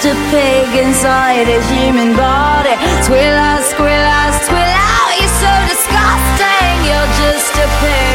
a pig inside a human body. Squill out, squill out, squill out. You're so disgusting. You're just a pig.